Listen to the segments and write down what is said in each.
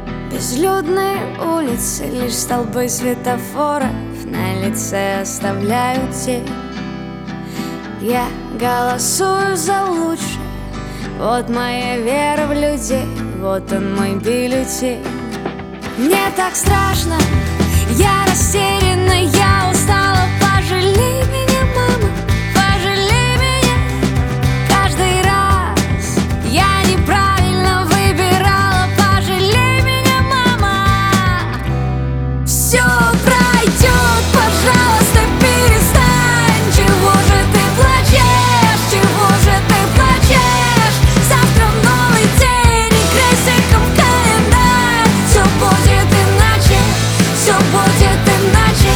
Безлюдные улицы, лишь столбы светофоров на лице оставляют тень. Я голосую за лучшее, вот моя вера в людей, вот он мой бюллетень. Мне так страшно, я растеряна, я устала. Пожалей меня, мама, пожалей меня. Каждый раз я неправильно выбирала. Пожалей меня, мама. Все пройдет, пожалуйста, перестань. Чего же ты плачешь, чего же ты плачешь? Завтра новый день и крестиком в календарь. Все будет иначе, все будет иначе.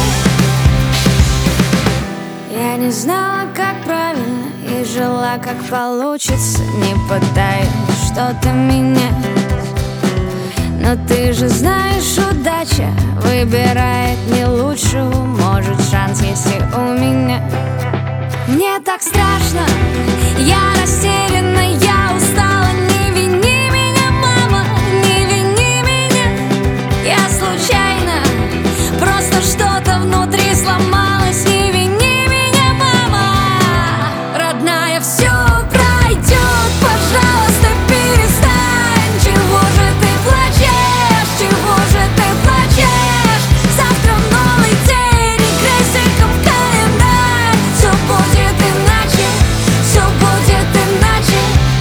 Я не знала, как правильно, и жила, как получится, не пытаясь что-то менять. Но ты же знаешь, удача выбирает не лучшего. Может, шанс есть и у меня. Мне так страшно, я растеряна, я устала. Не вини меня, мама, не вини меня. Я случайно, просто что-то внутри сломалось. Не вини меня, мама. Родная, все пройдет, пожалуйста, перестань. Чего же ты плачешь, чего же ты плачешь? Завтра новый день и крестиком в календарь. Все будет иначе, все будет иначе.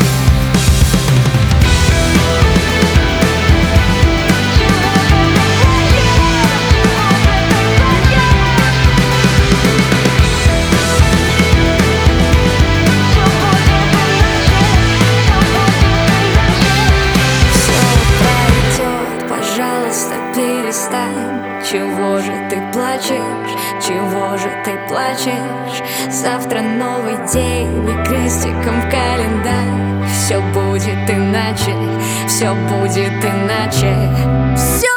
Пожалуйста, перестань. Чего же ты плачешь, чего же ты плачешь? Завтра новый день и крестиком в календарь. Все будет иначе, все будет иначе. Все